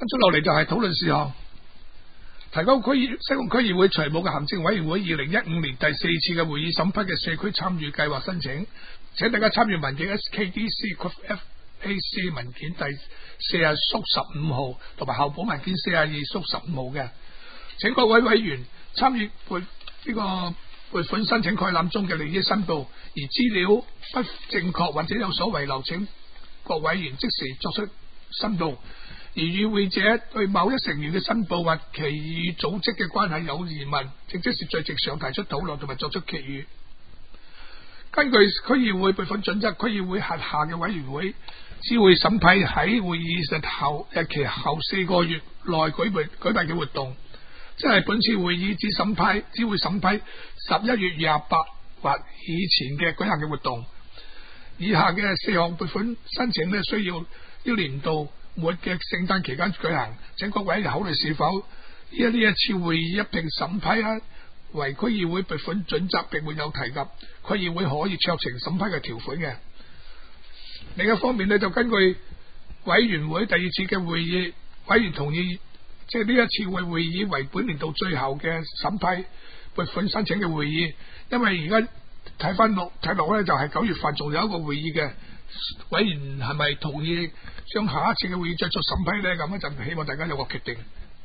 跟住落嚟就係討論事項，提高西貢區議會財務嘅行政委員會2015年第4次嘅會議審批嘅社區參與計劃申請，請大家參與文件 SKDC/FAC 文件第40/15號同埋候補文件42/15號嘅，請各位委員參與撥款申請概覽中嘅利益申報，而資料不正確或者有所遺漏，請各委員即時作出申報。而與會者對某一成員嘅申報或其與組織嘅關係有疑問，請即時在席上提出討論同埋作出決議。根據區議會撥款準則，區議會轄下嘅委員會只會審批喺會議日期後4個月內舉辦嘅活動，即係本次會議只會審批11月28或以前嘅舉行嘅活動。以下嘅4項撥款申請呢，需要年度末嘅聖誕期間舉行，請各位考慮是否呢一次會議一併審批啊。為區議會撥款準則並沒有提及區議會可以酌情審批嘅條款嘅。另一方面呢，就根據委員會第2次嘅會議，委員同意即係呢一次會議為本年度最後嘅審批撥款申請嘅會議，因為而家睇落咧就係9月份仲有一個會議嘅，委員係咪同意將下一次嘅會議再作審批呢？咁就希望大家有個決定。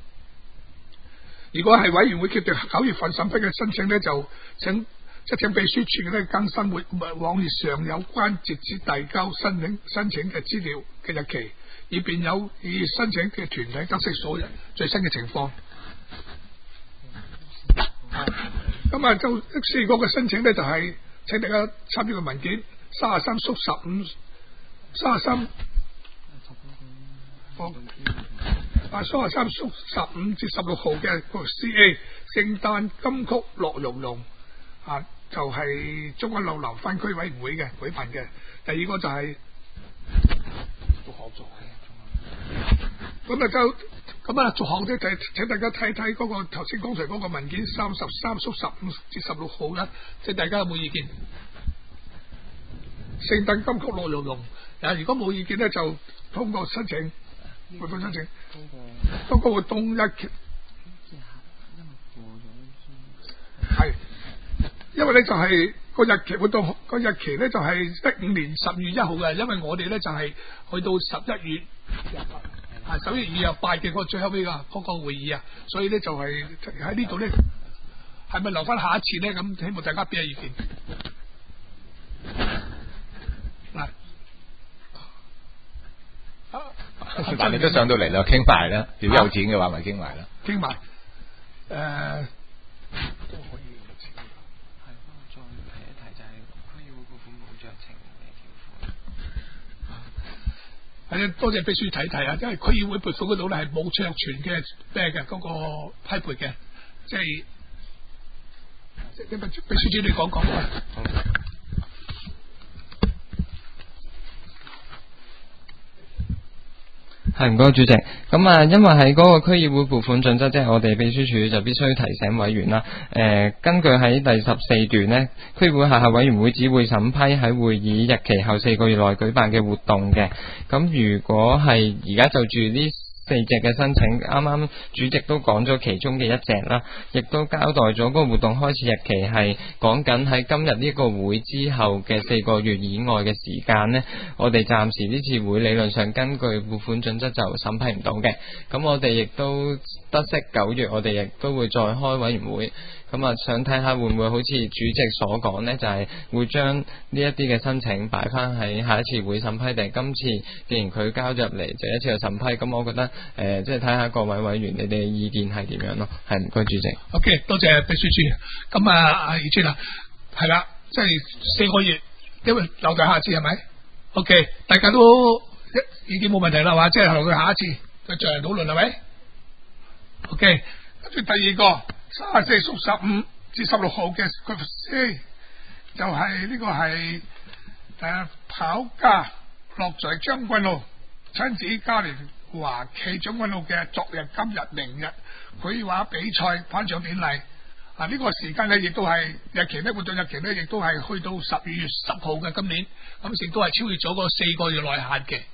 如果係委員會決定9月份審批嘅申請呢，就請秘書處咧更新網頁上有關截止遞交申請嘅資料嘅日期，以便有意申請嘅團體得悉所有最新嘅情況。咁啊，就4個嘅申請呢，就係請大家參與嘅文件33/15、33至16號嘅 CA 聖誕金曲樂融融啊，就係中安路南番區委員會嘅舉辦嘅。第二個就係做合作咁啊，做項咧就請大家睇睇嗰個頭先剛才嗰個文件33/15至16號啦，即係大家有冇意見？聖誕金曲樂融融如果冇意見咧，就通過申請。撥款申請嗰個活動日期係，因為咧就係個日期活動個日期咧就係15年10月1號嘅，因為我哋咧就係去到11月11月28嘅個最後尾嗰個會議啊，所以咧就係喺呢度咧係咪留翻下一次咧？咁希望大家俾下意見。 但你都上到嚟啦，傾埋啦，如果有錢嘅話咪傾埋啦。 傾埋都可以係再提一提，就係區議會撥款冇酌情嘅條款。 係啊，多謝秘書睇睇啊，因為區議會撥款嗰度咧係冇酌情嘅咩嘅嗰個批撥嘅，即係秘書長你講啊。 係，唔該主席。咁啊，因為喺嗰個區議會撥款準則，即係我哋秘書處就必須提醒委員啦。根據喺第14段呢，區議會轄下委員會只會審批喺會議日期後4個月內舉辦嘅活動嘅。咁如果係而家就住呢4隻嘅申請，啱啱主席都講咗其中嘅一隻啦，亦都交代咗嗰個活動開始日期係講緊喺今日呢個會之後嘅4個月以外嘅時間呢，我哋暫時呢次會理論上根據撥款準則就審批唔到嘅。咁我哋亦都得悉9月我哋亦都會再開委員會。咁啊，想睇下會唔會好似主席所講呢，就係會將呢一啲嘅申請擺翻喺下一次會審批，定今次既然佢交入嚟就一次去審批，咁我覺得即係睇下各位委員你哋嘅意見係點樣咯。係，唔該主席。 OK， 多謝秘書處。咁啊，阿葉專啊，係啦，即係4個月，因為留待下次係咪 ？OK， 大家都意見冇問題啦，話即係留待下一次再進行討論係咪 ？OK， 跟住第二個。34/15至16號嘅就係呢個係跑家樂在將軍澳親子嘉年華暨將軍澳嘅昨日、今日、明日繪畫比賽頒獎典禮啊！呢個時間咧亦都係日期咧，活動日期咧亦都係去到12月10號嘅今年，咁亦都係超越咗個4個月內限嘅。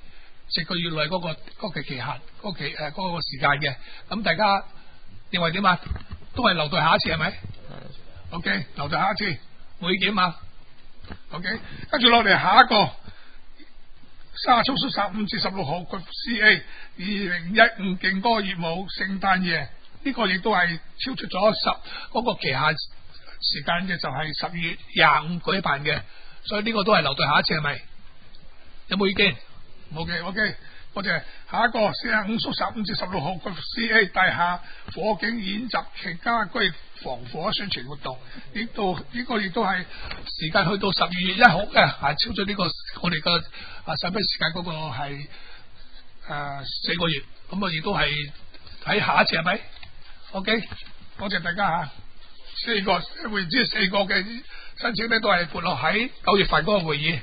4個月內嗰個期限，嗰個時間嘅。咁大家認為點啊？都係留待下一次係咪？OK， 留待下一次會議點啊 ？OK， 跟住落嚟下一個30月15至16號 CA 2015勁歌熱舞聖誕夜，呢個亦都係超出咗嗰個期限時間嘅，就係12月25舉辦嘅，所以呢個都係留待下一次係咪？有冇意見？冇嘅 ，OK， 我哋下一個45月15至16號 CA 大廈火警演習暨家居防火宣傳活動，呢個亦都係時間去到12月1號嘅，係超咗呢個我哋嘅審批時間嗰個係4個月，咁啊亦都係喺下一次係咪 ？OK， 多謝大家吓，4個嘅申請咧都係撥落喺9月份嗰個會議。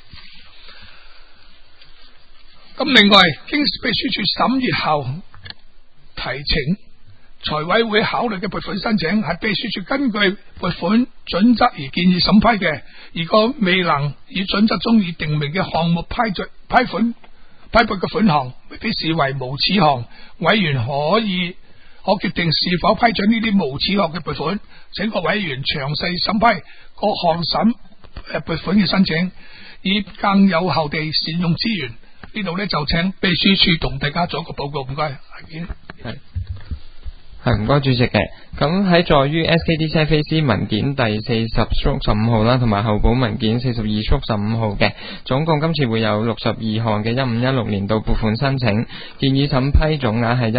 咁另外，經秘書處審閱後提請財委會考慮嘅撥款申請，係秘書處根據撥款準則而建議審批嘅。如果未能以準則中已定明嘅項目批撥嘅款項，被視為無此項，委員可決定是否批准呢啲無此項嘅撥款。請各委員詳細審批各項撥款嘅申請，以更有效地善用資源。呢度咧就請秘書處同大家做一個報告，唔該。 係唔該主席嘅。咁喺在於 SKD 飛機文件第40/15號啦，同埋候補文件42/15號嘅，總共今次會有62項嘅15-16年度撥款申請，建議審批總額係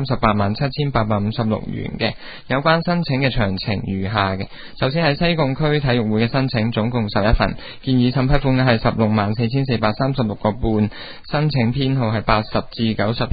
1387856元嘅。有關申請嘅詳情如下嘅。首先係西貢區體育會嘅申請，總共11份，建議審批款額係164,436個半，申請編號係80至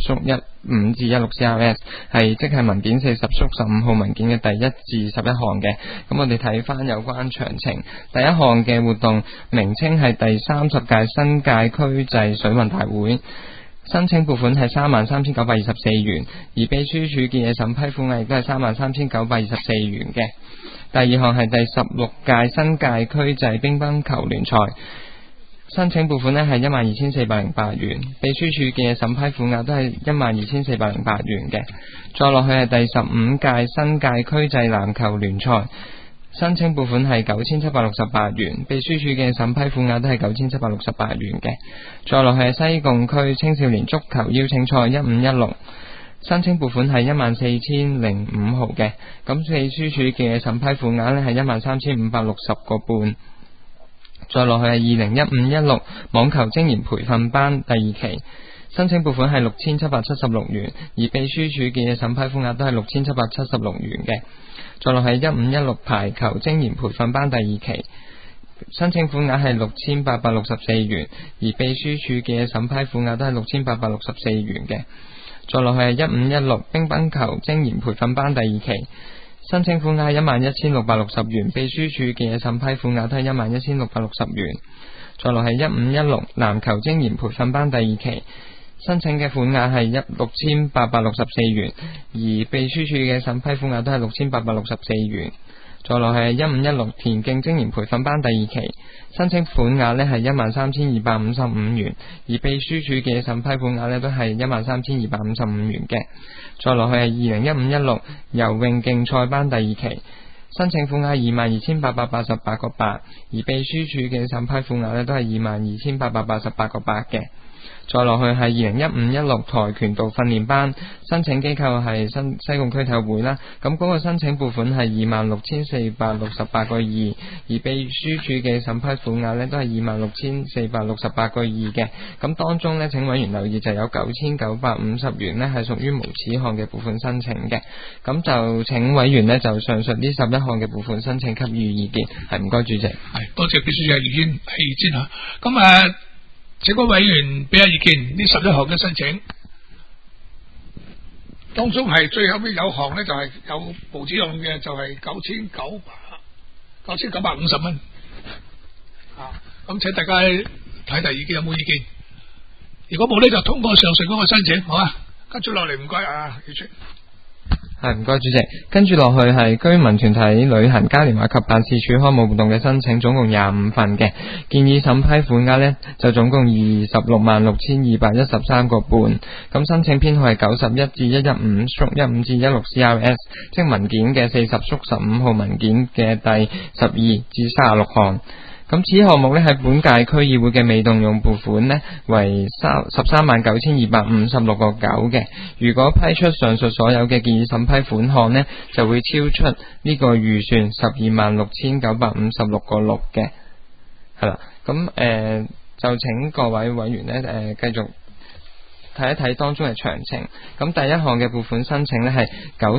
90/15至16 CRS， 係即係文件40/15號文件嘅第1至11項嘅。咁我哋睇翻有關詳情。第一項嘅活動名稱係第30屆新界區際水運大會，申請撥款係33,924元，而秘書處建議審批款額亦都係33,924元嘅。第二項係第16屆新界區際乒乓球聯賽，申請撥款呢係12,408元，秘書處嘅審批款額都係12,408元嘅。再落去係第15屆新界區際籃球聯賽，申請撥款係9,768元，秘書處嘅審批款額都係9,768元嘅。再落去係西貢區青少年足球邀請賽15-16，申請撥款係14,005號嘅，咁秘書處嘅審批款額呢係13,560個半。再落去係2015-16網球精研培訓班第2期，申請撥款係6,776元，而秘書處嘅審批款額都係6,776元嘅。再落係15-16排球精研培訓班第2期，申請款額係6,864元，而秘書處嘅審批款額都係6,864元嘅。再落係15-16乒乓球精研培訓班第2期，申請款額係11,660元，秘書處嘅審批款額都係11,660元。再落係15-16籃球精研培訓班第2期，申請嘅款額係6,864元，而秘書處嘅審批款額都係6,864元。再落係15-16田徑精研培訓班第2期，申請款額呢係13,255元，而秘書處嘅審批款額呢都係13,255元嘅。再落去係2015-16游泳競賽班第2期，申請款額22,888個8，而秘書處嘅審批款額呢都係22,888個8嘅。再落去係2015-16跆拳道訓練班，申請機構係西貢區體育會啦。咁嗰個申請撥款係26,468個2，而秘書處嘅審批款額呢都係26,468個2嘅。咁當中呢，請委員留意就有9,950元呢係屬於無此項嘅撥款申請嘅。咁就請委員呢就上述呢11項嘅撥款申請給予意見。係唔該主席。 係多謝秘書長意見吓。咁請各委員俾下意見，呢11項嘅申請當中係最後尾有項呢，就係有無止用嘅，就係9,950蚊。咁請大家睇睇意見有冇意見？如果冇呢，就通過上述嗰個申請，好啊。跟住落嚟唔該啊，葉係，唔該主席。跟住落去係居民團體旅行嘉年華及辦事處開幕活動嘅申請，總共25份嘅，建議審批款額呢就總共266213個半。咁申請編號係91至115/15至16 CRS， 即文件嘅40/15號文件嘅第12至36項。咁此項目呢喺本屆區議會嘅未動用撥款呢為139256個9嘅，如果批出上述所有嘅建議審批款項呢，就會超出呢個預算126956個6嘅。係啦，咁就請各位委員呢繼續睇一睇當中嘅詳情。咁第一項嘅撥款申請呢係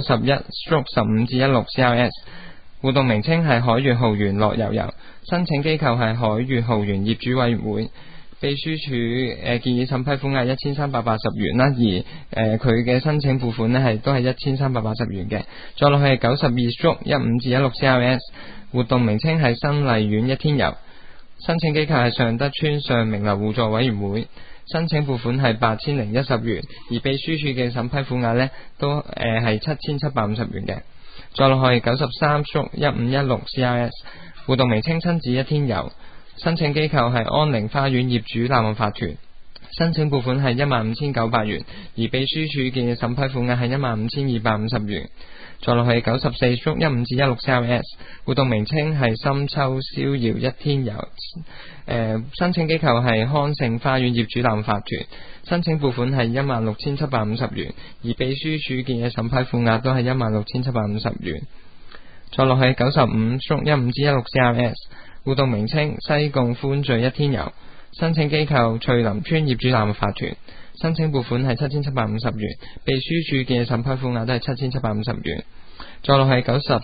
91/15至16 CRS。活動名稱係海悅豪園樂悠悠，申請機構係海悅豪園業主委員會，秘書處建議審批款額1380元啦，而佢嘅申請撥款呢都係1380元嘅。再落去係92/15至16 CRS， 活動名稱係新麗苑一天遊，申請機構係尚德邨上明樓互助委員會，申請撥款係8010元，而秘書處嘅審批款額呢都係7750元嘅。再落去93/1516 CRS， 活動名稱親子一天遊，申請機構係安寧花園業主立案法團，申請撥款係15900元，而秘書處嘅審批款額係15250元。再落去94/15至16 CRS， 活動名稱係深秋逍遙一天遊，申請機構係康盛花園業主立案法團，申請撥款係16750元，而秘書處嘅審批款額都係16750元。再落去95/15至16 CRS， 活動名稱西貢歡聚一天遊，申請機構翠林村業主立案法團，申請撥款係7750元，秘書處嘅審批款額都係7750元。再落係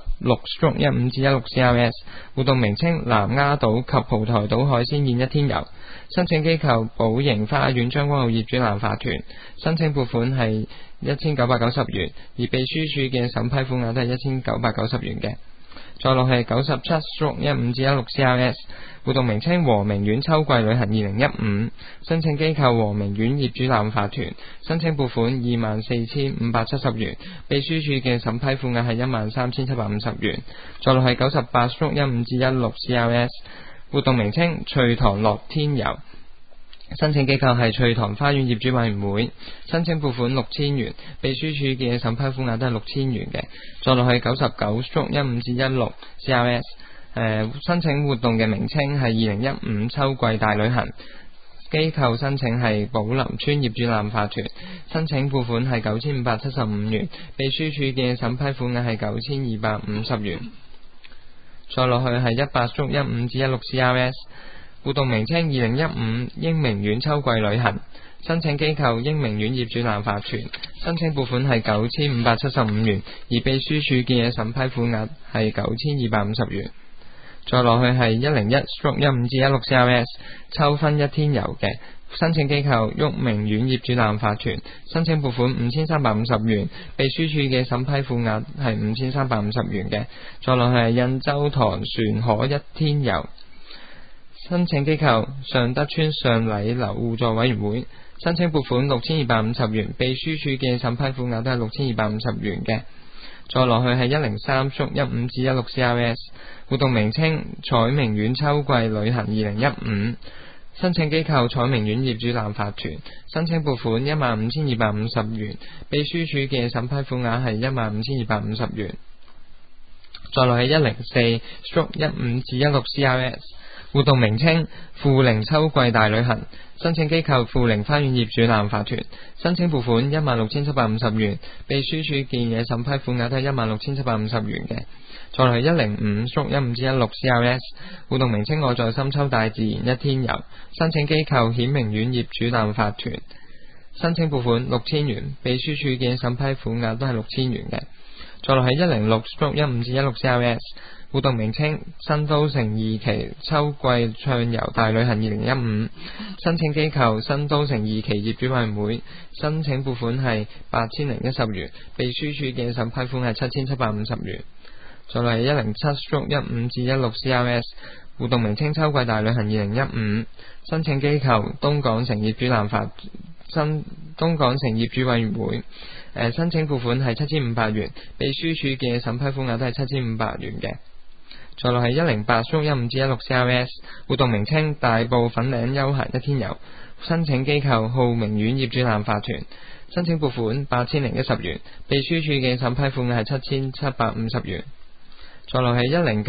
96/15至16 CRS， 活動名稱南丫島及蒲台島海鮮宴一天遊，申請機構寶盈花園將軍澳業主立案法團，申請撥款係1990元，而秘書處嘅審批款額都係1990元嘅。再落係97/15至16 CRS， 活動名稱和明苑秋季旅行2015，申請機構和明苑業主立案法團，申請撥款24570元，秘書處嘅審批款額係13750元。再落係98/15至16 CRS， 活動名稱翠塘樂天遊，申請機構係翠塘花園業主委員會，申請撥款6000元，秘書處嘅審批款額都係6000元嘅。再落去99/15至16 CRS， 申請活動嘅名稱係2015秋季大旅行，機構申請係寶林村業主立案法團，申請撥款係9575元，秘書處嘅審批款額係9250元。再落去係100/15至16 CRS，活動名稱2015英明苑秋季旅行，申請機構英明苑業主立案法團，申請撥款係9575元，而秘書處嘅審批款額係9250元。再落去係101/15至16 CRS 秋分一天遊嘅，申請機構旭明苑業主立案法團，申請撥款5350元，秘書處嘅審批款額係5350元嘅。再落去係印洲塘船河一天遊，申請機構尚德邨上禮樓互助委員會，申請撥款6250元，秘書處嘅審批款額都係6250元嘅。再落去係103/15至16 CRS， 活動名稱彩明苑秋季旅行2015，申請機構彩明苑業主立案法團，申請撥款15250元，秘書處嘅審批款額係15250元。再落去104/15至16 CRS，活動名稱富寧秋季大旅行，申請機構富寧花園業主立案法團，申請撥款16750元，秘書處建議審批款額都係16750元嘅。再來105/15至16 CRS， 活動名稱我在深秋大自然一天遊，申請機構顯明苑業主立案法團，申請撥款6000元，秘書處建議審批款額都係6000元嘅。再來106/15至16 CRS，活動名稱新都城2期秋季暢遊大旅行2015，申請機構新都城2期業主委員會，申請撥款係8010元，秘書處嘅審批款係7750元。再嚟107/15至16 CRS， 活動名稱秋季大旅行2015，申請機構東港城業主立案法東港城業主委員會， 申請付款係7500元，秘書處嘅審批款額都係7500元嘅。再落係108/15/16CRS 活動名稱大埔粉嶺休閒一天遊，申請機構浩明苑業主立法團，申請撥款8010元，秘書處嘅審批款額係7750元。再落係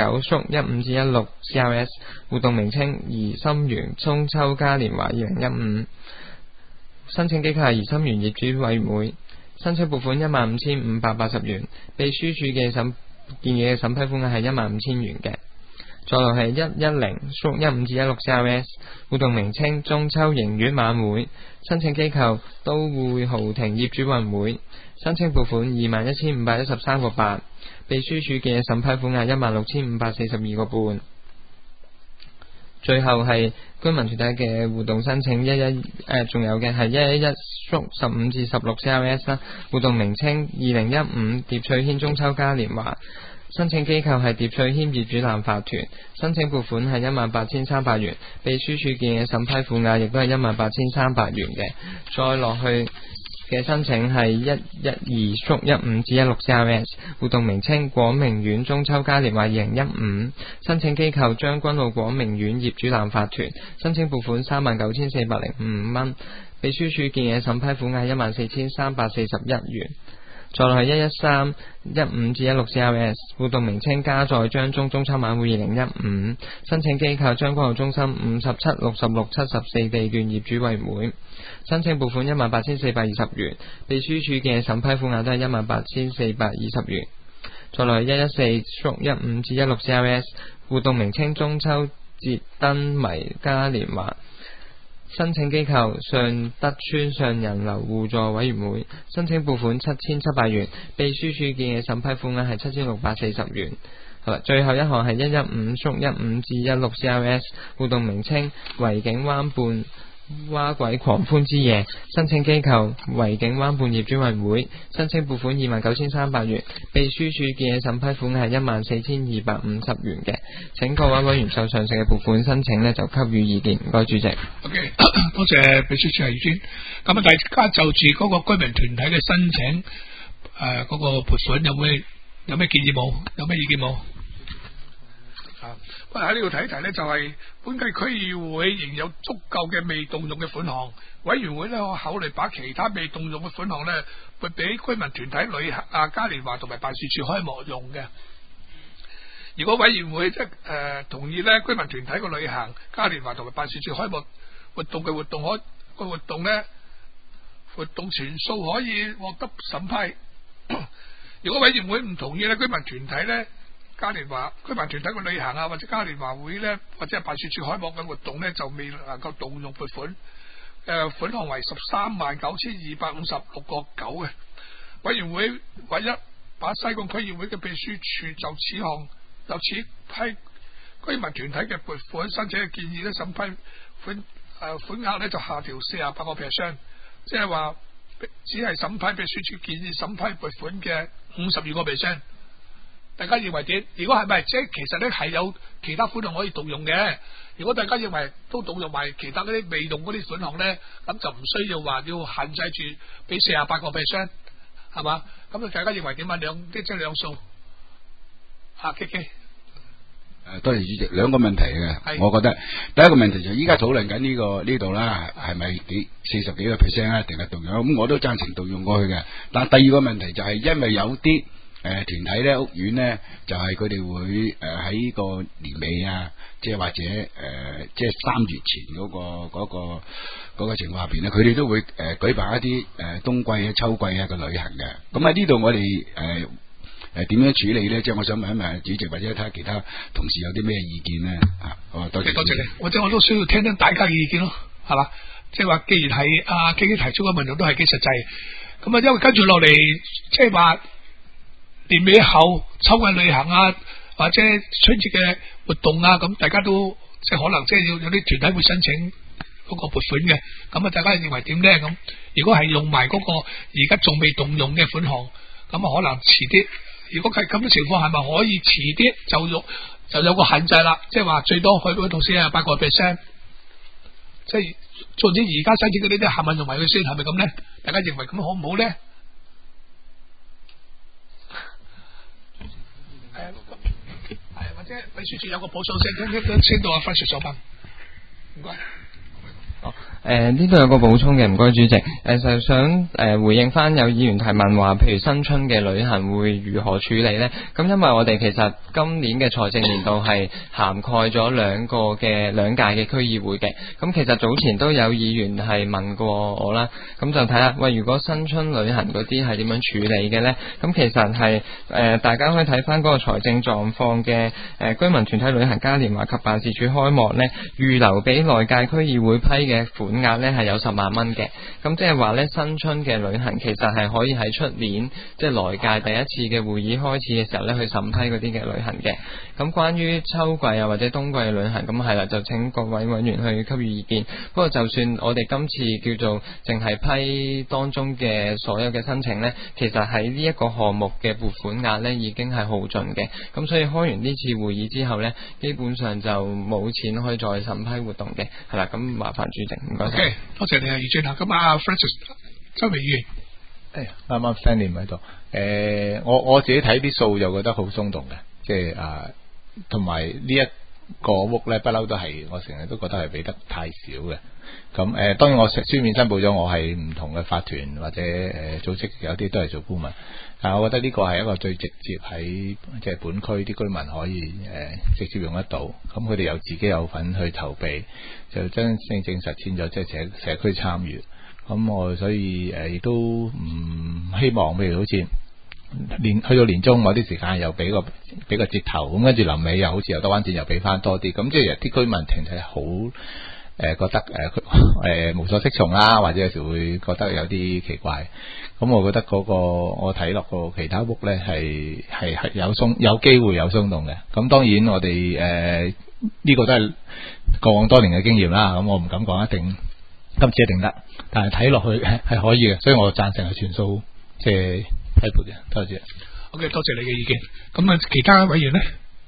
109/15/16CRS 活動名稱怡心園中秋嘉年華2015，申請機構係怡心園業主委員會，申請撥款15580元，秘書處嘅建議嘅審批款額係15000元嘅。再落係110/15/16CRS 活動名稱中秋迎月晚會，申請機構都會豪庭業主委員會，申請撥款21,513個8，秘書處嘅審批款額16,542個半。最後係居民團體嘅活動申請仲有嘅係111/15/16CRS 啦，活動名稱2015蝶翠軒中秋嘉年華，申請機構係蝶翠軒業主立法團，申請撥款係18300元，秘書處嘅審批款額亦都係18300元嘅。再落去嘅申請係112/15/16CRS 活動名稱廣明苑中秋嘉年華2015，申請機構將軍澳廣明苑業主立法團，申請撥款39405蚊，秘書處建議審批款額14341元。再落係113/15/16CRS 活動名稱嘉載張中中秋晚會2015，申請機構將軍澳中心57、66、74地段業主委員會，申請撥款18420元，秘書處嘅審批款額都係18420元。再落係114/15/16CRS 活動名稱中秋節燈謎嘉年華，申請機構上德村上人流互助委員會，申請撥款7700元，秘書處嘅審批款額係7640元。好啦，最後一項係115/15/16CRS 活動名稱維景灣畔蛙鬼狂歡之夜，申請機構維景灣畔業主委員會，申請撥款29300元，秘書處嘅審批款係14250元嘅。請各位委員就上述嘅撥款申請呢就給予意見，唔該主席。 OK， 多謝秘書處係專。咁啊，大家就住嗰個居民團體嘅申請嗰個撥款有咩建議冇？有咩意見冇？不過喺呢度睇一睇呢，就係本屆區議會仍有足夠嘅未動用嘅款項，委員會呢可考慮把其他未動用嘅款項呢撥俾居民團體旅行嘉年華同埋辦事處開幕用嘅。如果委員會同意呢居民團體嘅旅行嘉年華同埋辦事處開幕活動嘅活動全數可以獲得審批。如果委員會唔同意呢居民團體呢嘉年華居民團體嘅旅行或者嘉年華會呢，或者係辦事處開幕嘅活動呢，就未能夠動用撥款，款項為139256個9嘅。委員會唯一把西貢區議會嘅秘書處就此批居民團體嘅撥款申請嘅建議呢，審批款額呢就下調48%，即係話只係審批秘書處建議審批撥款嘅52%。大家認為點？如果係咪即係其實咧係有其他款項可以動用嘅？如果大家認為都動用埋其他嗰啲未用嗰啲款項咧，咁就唔需要話要限制住俾48%，係嘛？咁大家認為點啊？即係兩數。K K。 多謝主席，兩個問題嘅，我覺得第一個問題就依家討論緊呢度啦，係咪40幾個%啊，定係動用？咁我都贊成動用過去嘅。但係第二個問題就係因為有啲團體咧屋苑咧，就係佢哋會喺個年尾啊，即係或者即係3月前嗰個情況下邊咧，佢哋都會舉辦一啲冬季啊、秋季啊嘅旅行嘅。咁喺呢度我哋點樣處理咧？即係我想問一問主席或者睇下其他同事有啲咩意見咧？多謝你， 或者我都需要聽聽大家嘅意見咯，係嘛？即係話既然係阿 K K 提出嘅問題都係幾實際，咁啊，因為跟住落嚟即係話年尾後秋季旅行啊，或者春節嘅活動啊，咁大家都即係可能即係有啲團體會申請嗰個撥款嘅，咁啊，大家認為點咧？咁如果係用埋嗰個而家仲未動用嘅款項，咁啊可能遲啲。如果係咁嘅情況，係咪可以遲啲就有個限制啦？即係話最多去到48%，即係總之而家申請嗰啲都係咪用埋佢先？係咪咁咧？大家認為咁好唔好咧？ 者秘書處有個補充聲，聽到阿 Francis 所問，唔該。 呢度有個補充嘅，唔該主席。就想回應翻有議員提問話，譬如新春嘅旅行會如何處理呢？咁因為我哋其實今年嘅財政年度係涵蓋咗兩屆嘅區議會嘅。咁其實早前都有議員係問過我啦，咁就睇下喂，如果新春旅行嗰啲係點樣處理嘅呢？咁其實係大家可以睇翻嗰個財政狀況嘅居民團體旅行嘉年華及辦事處開幕呢，預留俾內屆區議會批嘅款額呢係有10萬蚊嘅，咁即係話呢，新春嘅旅行其實係可以喺出年即係來屆第一次嘅會議開始嘅時候呢去審批嗰啲嘅旅行嘅。咁關於秋季啊或者冬季嘅旅行，咁係啦，就請各位委員去給予意見。不過就算我哋今次叫做淨係批當中嘅所有嘅申請呢，其實喺呢一個項目嘅撥款額呢已經係耗盡嘅。咁所以開完呢次會議之後呢，基本上就冇錢可以再審批活動嘅。係啦，咁麻煩主席。 OK， 多謝你啊，余俊啊。咁啊 Francis 周美議員， 啱啱 Sandy 唔喺度。我自己睇啲數就覺得好鬆動嘅，即係同埋呢一個屋咧，不嬲都係我成日都覺得係俾得太少嘅。咁當然我書面申報咗，我係唔同嘅法團或者組織，有啲都係做顧問。但係我覺得呢個係一個最直接喺即係本區啲居民可以直接用得到。咁佢哋有自己有份去投備，就真正實踐咗即係社區參與。咁我所以亦都唔希望，譬如好似去到年中某啲時間又俾個折頭，咁跟住臨尾又好似又多翻錢又俾翻多啲，咁即係啲居民團體好覺得無所適從啦，或者有時會覺得有啲奇怪。咁我覺得嗰個我睇落個其他屋咧係有機會有鬆動嘅。咁當然我哋呢個都係過往多年嘅經驗啦。咁我唔敢講一定今次一定得，但係睇落去係可以嘅，所以我贊成係全數即係批撥嘅。多謝。 OK， 多謝你嘅意見。咁啊，其他委員咧，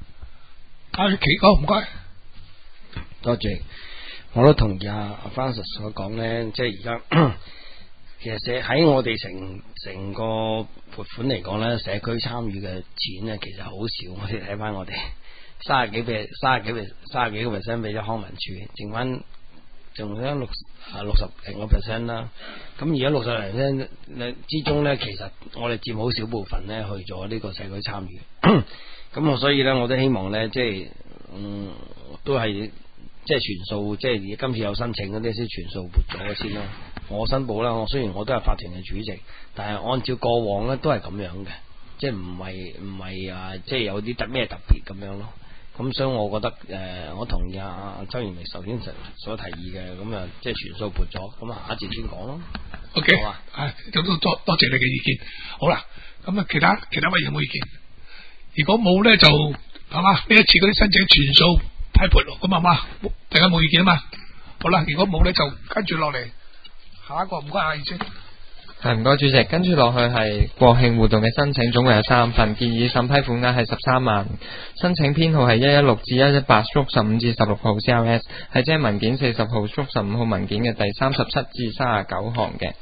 唔該。 多謝。我都同意阿 Francis 所講咧，即係而家其實喺我哋成個撥款嚟講咧，社區參與嘅錢咧其實好少。我哋睇翻我哋30幾個 percent 俾咗康文署，剩翻仲有60零個 percent 啦。咁而家60零 percent 之中咧，其實我哋佔好少部分咧去咗呢個社區參與。咁我所以咧，我都希望咧，即係都係。即係全數，即係今次有申請嗰啲先全數撥咗先咯。我申報啦，我雖然我都係法團嘅主席，但係按照過往咧都係咁樣嘅，即係唔係即係有啲特別咁樣咯。咁所以我覺得我同意阿周賢明首先所提議嘅，咁啊即係全數撥咗，咁啊下一節先講咯。 OK， 好啊， 咁都多謝你嘅意見。好啦，咁啊其他委員有冇意見？如果冇咧就係嘛，呢一次嗰啲申請全數批撥咯，咁啊嘛，大家冇意見啊嘛。好啦，如果冇咧就跟住落嚟下一個，唔該阿二姐。 係唔該主席，跟住落去係國慶活動嘅申請，總共有3份，建議審批款額係13萬，申請編號係116至118/15至16號 CRS， 係即係文件40號/15號文件嘅第37至39項嘅。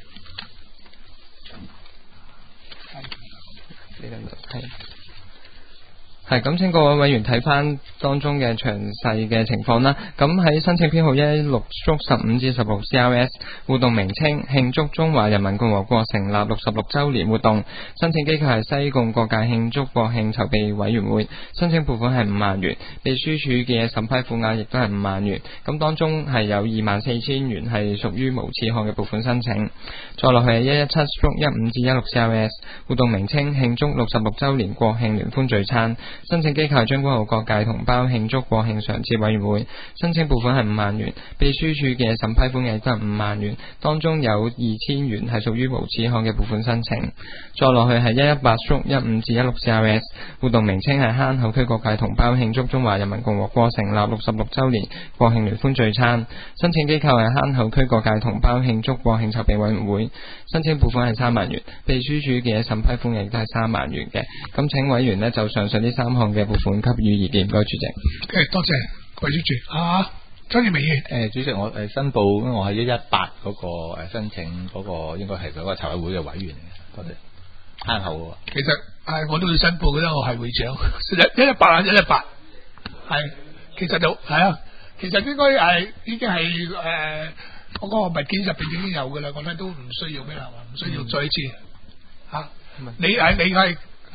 係咁，請各位委員睇翻當中嘅詳細嘅情況啦。咁喺申請編號116/15至16 CRS 活動名稱慶祝中華人民共和國成立66週年活動，申請機構係西貢各界慶祝國慶籌備委員會，申請撥款係5萬元，秘書處嘅審批款額亦都係5萬元。咁當中係有24,000元係屬於無次項嘅撥款申請。再落去係117/15至16 CRS 活動名稱慶祝66週年國慶聯歡聚餐，申請機構係將軍澳各界同胞慶祝國慶常設委員會，申請撥款係5萬元，秘書處嘅審批款亦都係5萬元，當中有2,000元係屬於無次項嘅撥款申請。再落去係118/15至16 CRS 活動名稱係坑口區各界同胞慶祝中華人民共和國成立66週年國慶聯歡聚餐，申請機構係坑口區各界同胞慶祝國慶籌備委員會，申請撥款係3萬元，秘書處嘅審批款亦都係3萬元嘅。咁請委員呢就上述呢3項嘅撥款給予意見，唔該主席。 多謝貴主席。周業明議員， 主席，我申報，因為我係118嗰個申請嗰個應該係嗰個籌委會嘅委員嚟嘅。多謝。 慳口喎。 其實我都要申報嘅，我係會長118，係其實就係啊，其實應該已經係嗰個文件入邊已經有嘅啦，我覺得都唔需要咩啦，唔需要再一次嚇。你係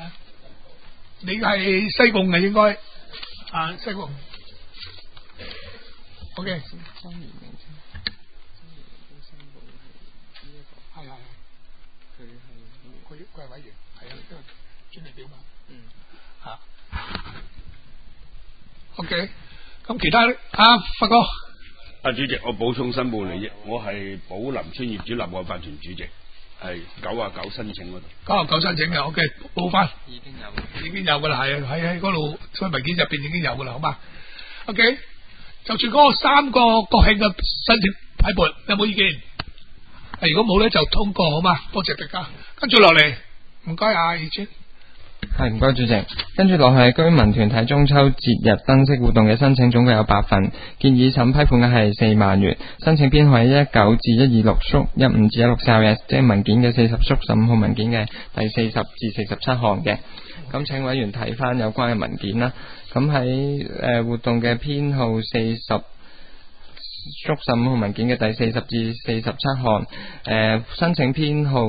西貢嘅應該西貢。OK。係。佢係委員，係啊，因為專利表嘛。OK，咁其他發哥。 主席，我補充申報嚟啫，我係寶林村業主立案法團主席，係99申請嗰度。99申請嘅 ，OK， 報翻。已經有噶啦，係喺嗰度，所以文件入邊已經有噶啦，好嘛 ？OK， 就住嗰3個國慶嘅申請批撥，有冇意見？如果冇咧，就通過，好嘛？多謝大家。跟住落嚟，唔該易尊。 係，唔該主席。跟住落去係居民團體中秋節日燈飾活動嘅申請，總共有8份，建議審批款額係4萬元。申請編號係19至126縮15至164S，即係文件嘅40縮15號文件嘅第40至47項嘅。咁請委員睇翻有關嘅文件啦。咁喺活動嘅編號40縮15號文件嘅第40至47項，申請編號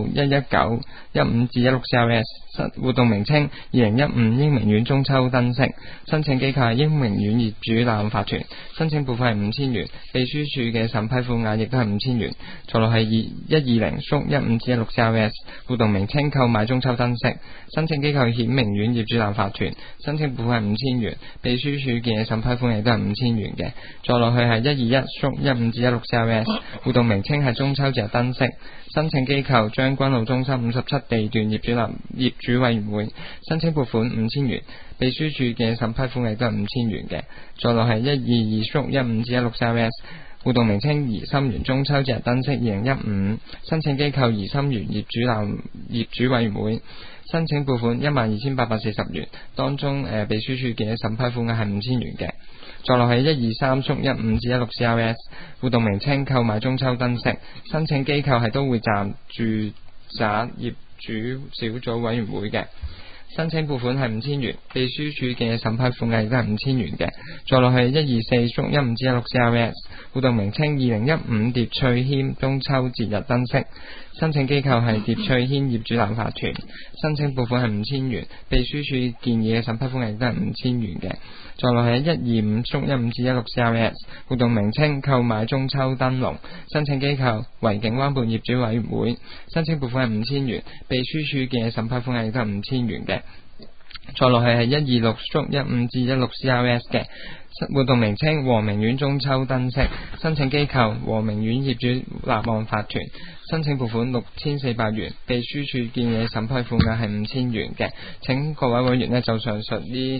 119、15至164S， 活動名稱2015英明苑中秋燈飾，申請機構係英明苑業主立案法團，申請部費係5000元，秘書處嘅審批款額亦都係5000元，座落係120縮15至164S， 活動名稱購買中秋燈飾，申請機構顯明苑業主立案法團，申請部費係5000元，秘書處嘅審批款亦都係5000元嘅，座落去係121縮15至164S， 活動名稱係中秋節燈飾，申請機構將軍澳中心57地段業主委員會，申請撥款5000元，秘書處嘅審批款亦都係5000元嘅，座落係122縮15至163S， 活動名稱怡心園中秋節燈飾2015，申請機構怡心園業主委員會，申請撥款12840元，當中秘書處嘅審批款額係5000元嘅，座落係123縮15至164S， 活動名稱購買中秋燈飾，申請機構係都會站住宅業主小組委員會嘅，申請撥款係5000元，秘書處嘅審批款額亦都係5000元嘅，座落係124縮15至164S， 活動名稱2015蝶翠軒中秋節日燈飾，申請機構係蝶翠軒業主立案法團，申請撥款係5000元，秘書處建議嘅審批款額亦都係5000元嘅，座落係125縮15至164S， 活動名稱購買中秋燈籠，申請機構維景灣畔業主委員會，申請撥款係5000元，秘書處嘅審批款額亦都係5000元嘅，座落係126縮15至164S 嘅，活動名稱和明苑中秋燈飾，申請機構和明苑業主立案法團，申請撥款6400元，秘書處建議審批款額係5000元嘅，請各位委員呢就上述呢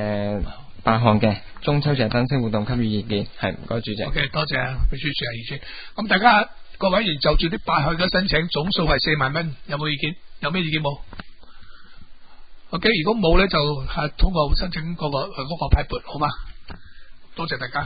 8項嘅中秋節燈飾活動給予意見，係唔該主席。 OK， 多謝秘書處意見。咁大家各委員就住呢8項嘅申請，總數係4萬蚊，有冇意見？有咩意見冇？OK， 如果冇咧，就係通過申請嗰個批撥，好嘛？多謝大家。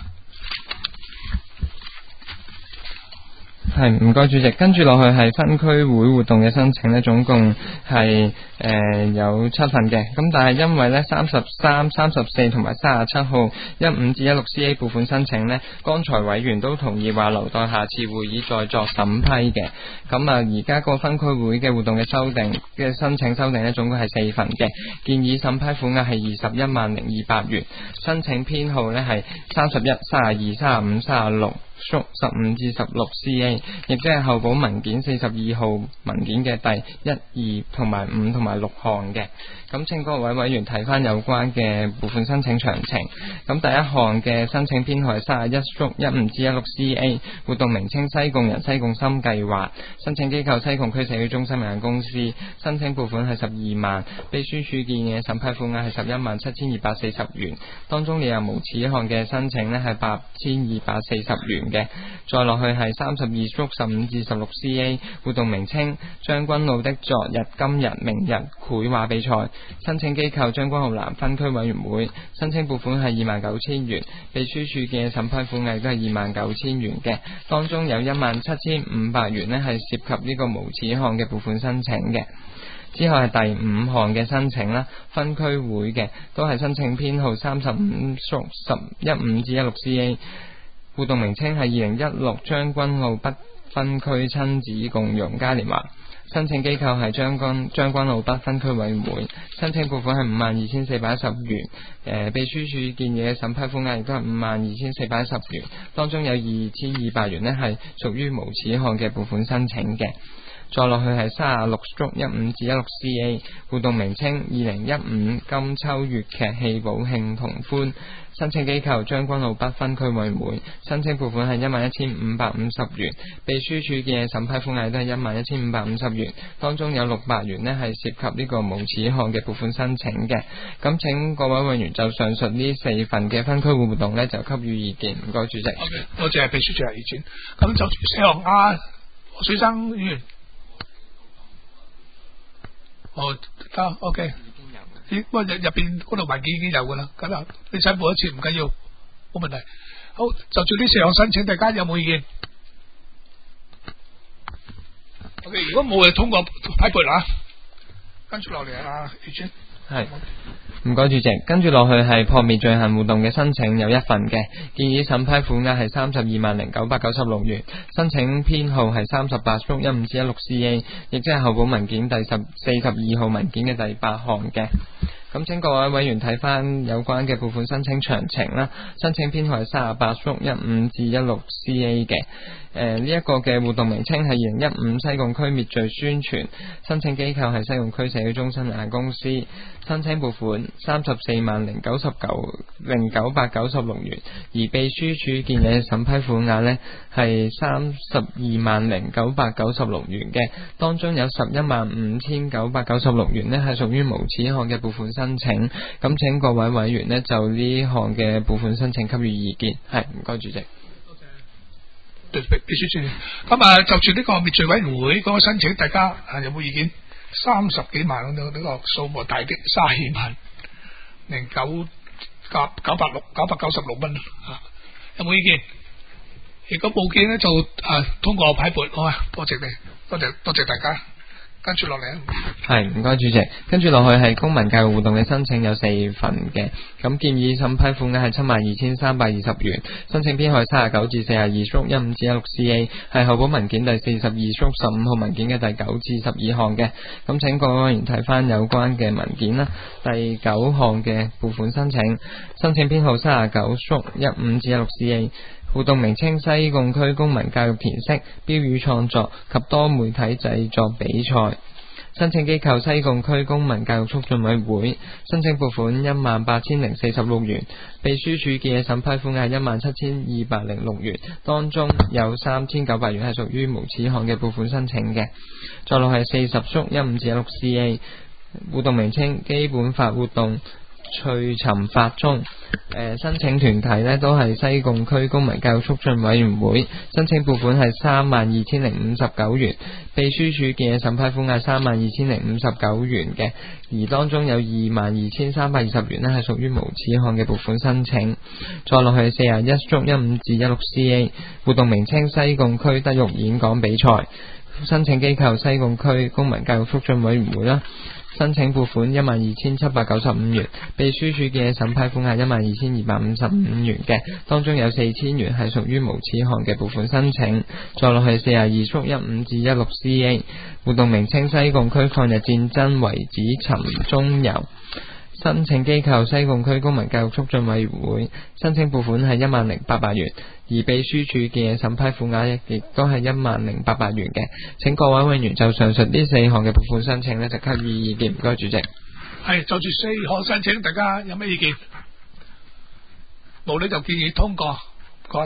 係唔該主席，跟住落去係分區會活動嘅申請呢，總共係有7份嘅，咁但係因為呢33、34同埋37號15至16CA 撥款申請呢，剛才委員都同意話留待下次會議再作審批嘅，咁而家個分區會嘅活動嘅申請修訂呢，總共係4份嘅，建議審批款額係210200元，申請編號呢係31、32、35、36縮15至16CA， 亦即係候補文件42號文件嘅第1、2同埋5同埋6項嘅。咁請各位委員睇翻有關嘅撥款申請詳情。咁第一項嘅申請編號係31縮15至16CA， 活動名稱西貢人西貢心計劃，申請機構西貢區社區中心有限公司，申請撥款係12萬，秘書處建議審批款額係117240元，當中列有無此項嘅申請呢係8240元嘅。再落去係32縮15至16CA， 活動名稱將軍澳的昨日今日明日繪畫比賽，申請機構將軍澳南分區委員會，申請撥款係29000元，秘書處嘅審批款額都係29000元嘅，當中有17500元呢係涉及呢個無此項嘅撥款申請嘅。 之後係第5項嘅申請啦，分區會嘅都係申請編號35/1015-16CA， 活動名稱係2016將軍澳北分區親子共融嘉年華。申請機構係將軍澳北分區委員會，申請撥款係52,410元。秘書處建議嘅審批款額亦都係52,410元，當中有2,200元呢係屬於無此項嘅撥款申請嘅。再落去係36/15-16CA， 活動名稱2015金秋粵劇戲寶慶同歡，申請機構將軍澳北分區委員會，申請撥款係11,550元，秘書處嘅審批款額都係11,550元，當中有600元呢係涉及呢個無此項嘅撥款申請嘅。咁請各位委員就上述呢4份嘅分區會活動呢就給予意見，唔該主席。 Okay， 多謝秘書處嘅意見。咁就住4項何水生議員。得 OK， 不過入邊嗰度文件已經有噶啦，咁啊你申報一次唔緊要，冇問題。好，就住呢4項申請，大家有冇意見 ？OK， 如果冇就通過批撥啦。跟住落嚟葉專係，唔該主席。跟住落去係撲滅罪行活動嘅申請有1份嘅，建議審批款額係320996元，申請編號係38/15-16CA， 亦即係候補文件第42號文件嘅第8項嘅。咁請各位委員睇翻有關嘅撥款申請詳情啦，申請編號係38/15-16CA 嘅。呢一個嘅活動名稱係2015西貢區滅罪宣傳，申請機構係西貢區社區中心有限公司，申請撥款34,099,996元，而秘書處建議嘅審批款額呢係32,096,996元嘅，當中有11,5,996元呢係屬於無此項嘅撥款申請，咁請各位委員呢就呢項嘅撥款申請給予意見。係，唔該主席。 秘書處，咁就住呢個滅罪委員會嗰個申請，大家有冇意見？30幾萬呢個數目大啲，32,996蚊有冇意見？如果冇見呢，就通過批撥，好啊，多謝你，多謝大家。跟住落嚟係，唔該主席。跟住落去係公民教育活動嘅申請有4份嘅，咁建議審批款額係72,320元，申請編號係32/42/15-16CA， 係候補文件第42/15號文件嘅第9至12項嘅。咁請各位委員睇翻有關嘅文件啦。第9項嘅撥款申請，申請編號39/15-16CA。活動名稱西貢區公民教育填色標語創作及多媒體製作比賽，申請機構西貢區公民教育促進委員會，申請撥款18,046元，秘書處嘅審批款係17,206元，當中有3,900元係屬於無此項嘅撥款申請嘅。再落係40/15-16CA， 活動名稱基本法活動趣尋法中，申請團體呢都係西貢區公民教育促進委員會，申請撥款係32,059元，秘書處嘅審批款係32,059元嘅，而當中有22,320元呢係屬於無此項嘅撥款申請。再落去41/15-16CA， 活動名稱西貢區德育演講比賽，申請機構西貢區公民教育促進委員會啦。申請撥款12,795元，秘書處嘅審批款係12,255元嘅，當中有4,000元係屬於無此項嘅撥款申請。再落去42/15-16CA， 活動名稱西貢區抗日戰爭遺址尋蹤遊，申請機構西貢區公民教育促進委員會，申請撥款係10,800元，而秘書處嘅審批款額亦都係10,800元嘅。請各位委員就上述呢4項嘅撥款申請呢就給予意見，唔該主席。 係就住4項申請，大家有咩意見？冇呢就建議通過，唔該。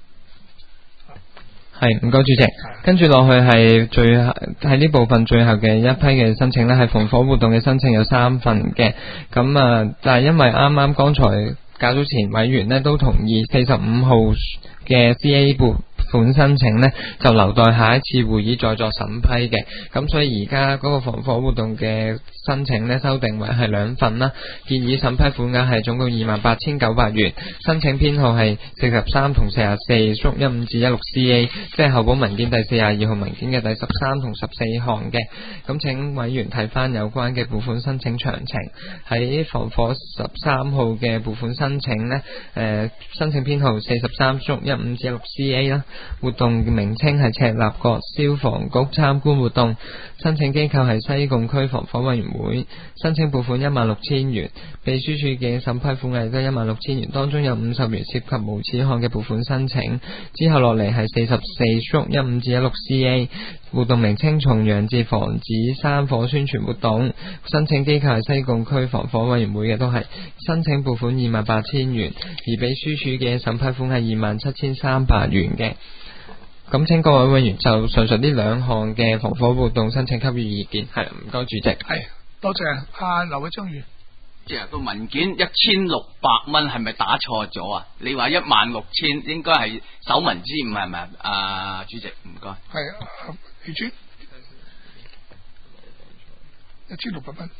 係，唔該主席。跟住落去係喺呢部分最後嘅一批嘅申請呢係防火活動嘅申請有3份嘅。咁但係因為啱啱剛才較早前委員呢都同意45號嘅 CA 款申請呢，就留待下一次會議再作審批嘅。咁所以而家嗰個防火活動嘅申請呢，修訂為係2份啦，建議審批款額係總共28,900元，申請編號係43同44/15至16CA， 即係候補文件第42號文件嘅第13同14項嘅。咁請委員睇翻有關嘅撥款申請詳情。喺防火13號嘅撥款申請呢，申請編號43/15至16CA 啦，活動名稱係赤鱲角消防局參觀活動，申請機構係西貢區防火委員會，申請撥款16,000元，秘書處嘅審批款額都16,000元，當中有50元涉及無此項嘅撥款申請。之後落嚟係44/15至16CA， 活動名稱重陽節防止山火宣傳活動，申請機構係西貢區防火委員會嘅，都係申請撥款28,000元，而秘書處嘅審批款係27,300元嘅。咁請各位委員就上述呢2項嘅防火活動申請給予意見。係，唔該主席。 係，多謝阿劉偉章議員。 即係個文件1,600蚊係咪打錯咗啊？你話16,000應該係首文之誤係咪啊？主席唔該。 係，余尊1,600蚊。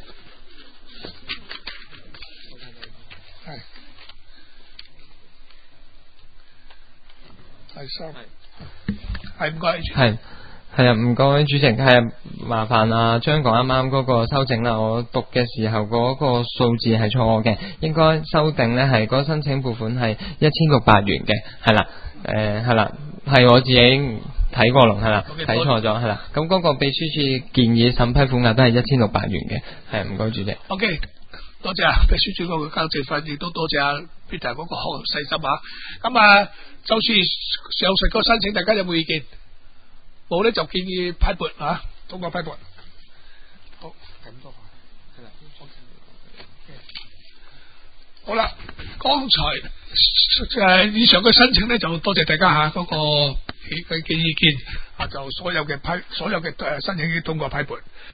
係收。係唔該。 係啊，唔該主席，係麻煩啊張講啱啱嗰個修正啦，我讀嘅時候嗰個數字係錯嘅，應該修訂呢係嗰申請撥款係1,600元嘅，係啦，係啦，係我自己睇過龍，係啦，睇錯咗，係啦，咁嗰個秘書處建議審批款額都係1,600元嘅，係唔該主席。 OK， 多謝啊秘書處嗰個交接費，亦都多謝啊 Peter 嗰個細心啊。咁啊，就算上述個申請，大家有冇意見？冇咧就建議批撥啊，通過批撥。好，咁多係啦，好啦，剛才以上嘅申請咧，就多謝大家嗰個嘅意見啊，就所有嘅申請已經通過批撥。